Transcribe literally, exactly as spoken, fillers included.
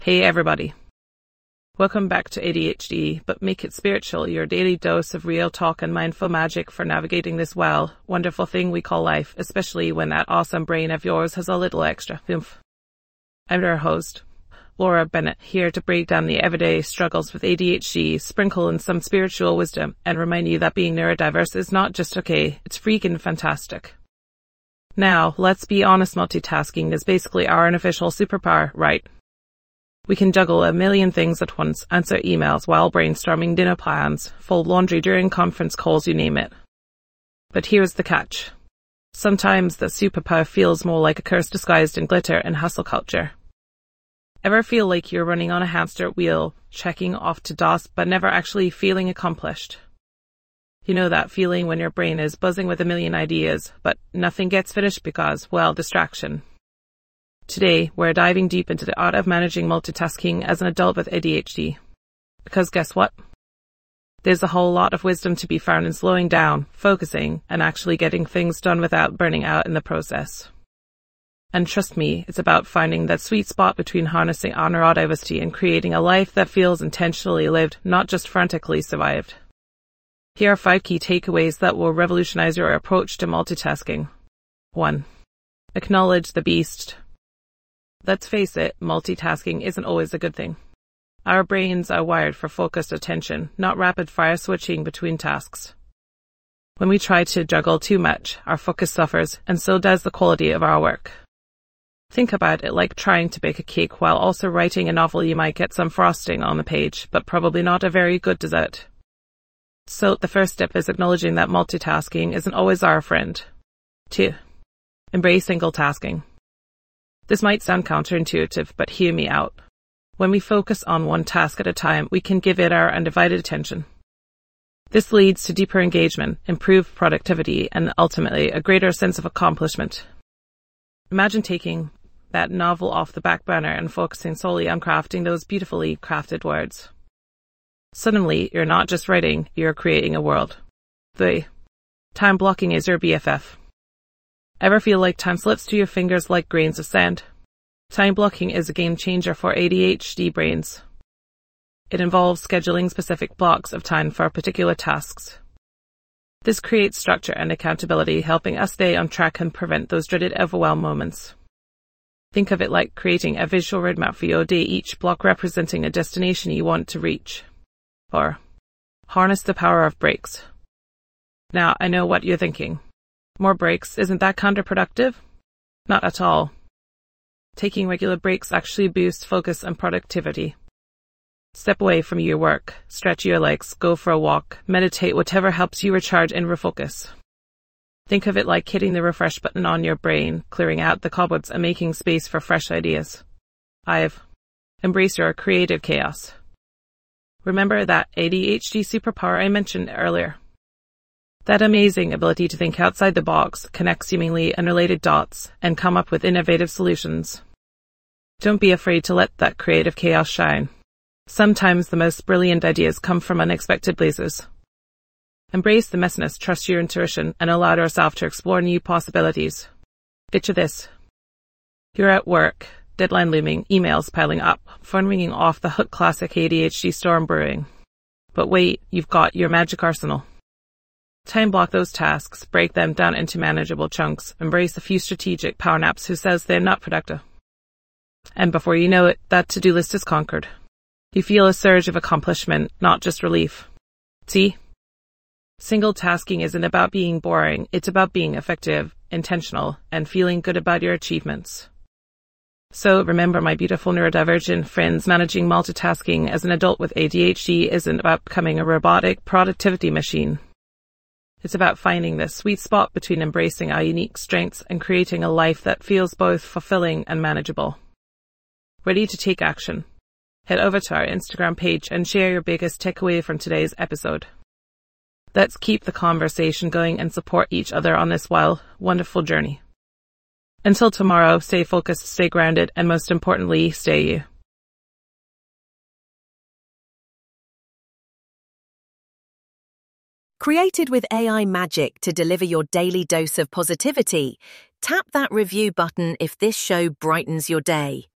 Hey everybody. Welcome back to A D H D, but make it spiritual, your daily dose of real talk and mindful magic for navigating this well, wonderful thing we call life, especially when that awesome brain of yours has a little extra oomph. I'm your host, Laura Bennett, here to break down the everyday struggles with A D H D, sprinkle in some spiritual wisdom, and remind you that being neurodiverse is not just okay, it's freaking fantastic. Now, let's be honest, multitasking is basically our unofficial superpower, right? We can juggle a million things at once, answer emails while brainstorming dinner plans, fold laundry during conference calls, you name it. But here's the catch. Sometimes the superpower feels more like a curse disguised in glitter and hustle culture. Ever feel like you're running on a hamster wheel, checking off to dust, but never actually feeling accomplished? You know that feeling when your brain is buzzing with a million ideas, but nothing gets finished because, well, distraction. Today, we're diving deep into the art of managing multitasking as an adult with A D H D. Because guess what? There's a whole lot of wisdom to be found in slowing down, focusing, and actually getting things done without burning out in the process. And trust me, it's about finding that sweet spot between harnessing our neurodiversity and creating a life that feels intentionally lived, not just frantically survived. Here are five key takeaways that will revolutionize your approach to multitasking. one. Acknowledge the beast. Let's face it, multitasking isn't always a good thing. Our brains are wired for focused attention, not rapid-fire switching between tasks. When we try to juggle too much, our focus suffers, and so does the quality of our work. Think about it like trying to bake a cake while also writing a novel. You might get some frosting on the page, but probably not a very good dessert. So the first step is acknowledging that multitasking isn't always our friend. two. Embrace single tasking. This might sound counterintuitive, but hear me out. When we focus on one task at a time, we can give it our undivided attention. This leads to deeper engagement, improved productivity, and ultimately a greater sense of accomplishment. Imagine taking that novel off the back burner and focusing solely on crafting those beautifully crafted words. Suddenly, you're not just writing, you're creating a world. three. Time blocking is your B F F. Ever feel like time slips through your fingers like grains of sand? Time blocking is a game changer for A D H D brains. It involves scheduling specific blocks of time for particular tasks. This creates structure and accountability, helping us stay on track and prevent those dreaded overwhelm moments. Think of it like creating a visual roadmap for your day, each block representing a destination you want to reach. Or, harness the power of breaks. Now, I know what you're thinking. More breaks, isn't that counterproductive? Not at all. Taking regular breaks actually boosts focus and productivity. Step away from your work, stretch your legs, go for a walk, meditate, whatever helps you recharge and refocus. Think of it like hitting the refresh button on your brain, clearing out the cobwebs and making space for fresh ideas. five. Embrace your creative chaos. Remember that A D H D superpower I mentioned earlier. That amazing ability to think outside the box, connect seemingly unrelated dots, and come up with innovative solutions. Don't be afraid to let that creative chaos shine. Sometimes the most brilliant ideas come from unexpected places. Embrace the messiness, trust your intuition, and allow yourself to explore new possibilities. Picture this. You're at work, deadline looming, emails piling up, phone ringing off the hook, classic A D H D storm brewing. But wait, you've got your magic arsenal. Time block those tasks, break them down into manageable chunks, embrace a few strategic power naps. Who says they're not productive? And before you know it, that to-do list is conquered. You feel a surge of accomplishment, not just relief. See? Single tasking isn't about being boring, it's about being effective, intentional, and feeling good about your achievements. So remember, my beautiful neurodivergent friends, managing multitasking as an adult with A D H D isn't about becoming a robotic productivity machine. It's about finding the sweet spot between embracing our unique strengths and creating a life that feels both fulfilling and manageable. Ready to take action? Head over to our Instagram page and share your biggest takeaway from today's episode. Let's keep the conversation going and support each other on this wild, wonderful journey. Until tomorrow, stay focused, stay grounded, and most importantly, stay you. Created with A I magic to deliver your daily dose of positivity, tap that review button if this show brightens your day.